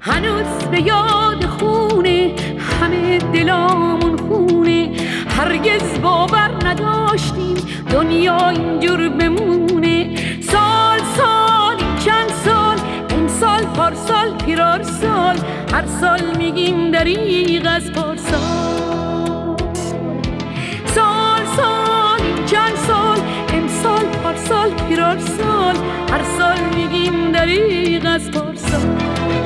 هنوز به یاد خونه همه دلامون خونه، هرگز باور نداشتیم دنیا اینجور بمونه. سال سال این چند سال، امسال پارسال پیرار سال، هر سال میگیم دریغ از پارسال. سال سال این چند سال، امسال پارسال پیرار سال، هر سال میگیم دریغ از پارسال.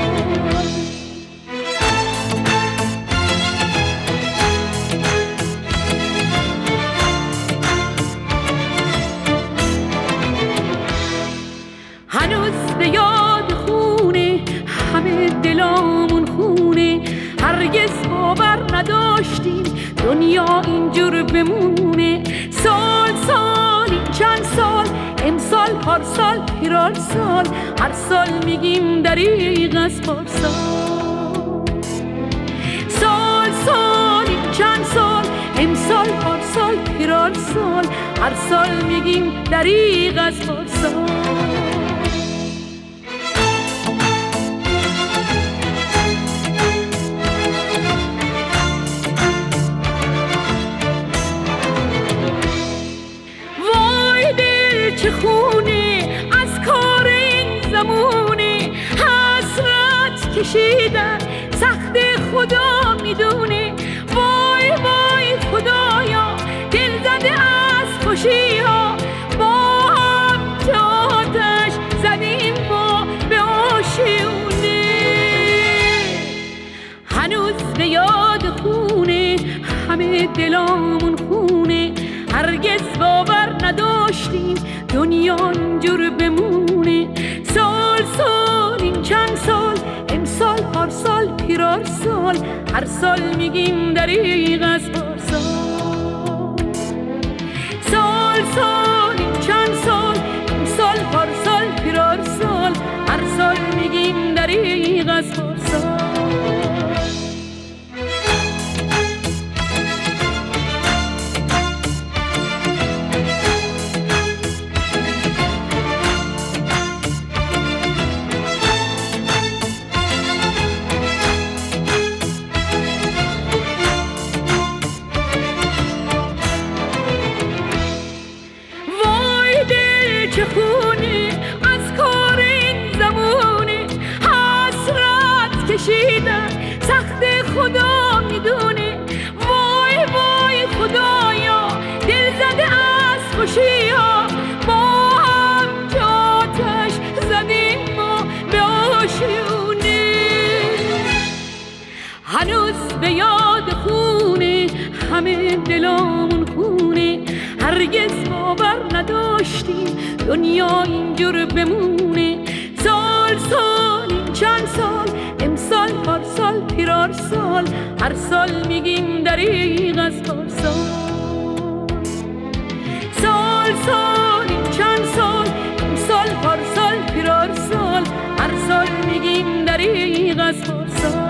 هنوز به یاد خونه همه دلامون خونه، هرگز باور نداشتیم دنیا اینجور بمونه. سال سال این چند سال، امسال پارسال پیرار سال، هر سال میگیم دریغ از پارسال. سال سال این چند سال، امسال پارسال پیرار سال، هر سال میگیم دریغ از پارسال. چه خونه از کار این زمونه، حسرت کشیدن سخت خدا میدونه. وای وای خدایا دل زده از خوشی ها، با هم آتش زدیم ما به آشیونه. هنوز به یاد خونه همه دلامون خونه، هرگز باور نداشتیم دنیا اینجور بمونه. سال سال این چند سال، امسال پارسال پیرار سال، هر سال میگیم دریغ از پارسال. سال سال این چند سال، امسال پارسال پیرار سال، هر سال میگیم دریغ از پارسال. چه خونه از کار این زمونه، حسرت کشیدن سخت خدا میدونه. وای وای خدایا دل زده از خوشی ها، با هم آتش زدیم ما به آشیونه. هنوز به یاد خونه همه دلامون خونه، هرگز باور نداشتیم دنیا اینجور بمونه. سال سال این چند سال، امسال پارسال پیرار سال، هر سال میگیم دریغ از پارسال. سال سال این چند سال، امسال پارسال پیرار سال، هر سال میگیم دریغ از پارسال.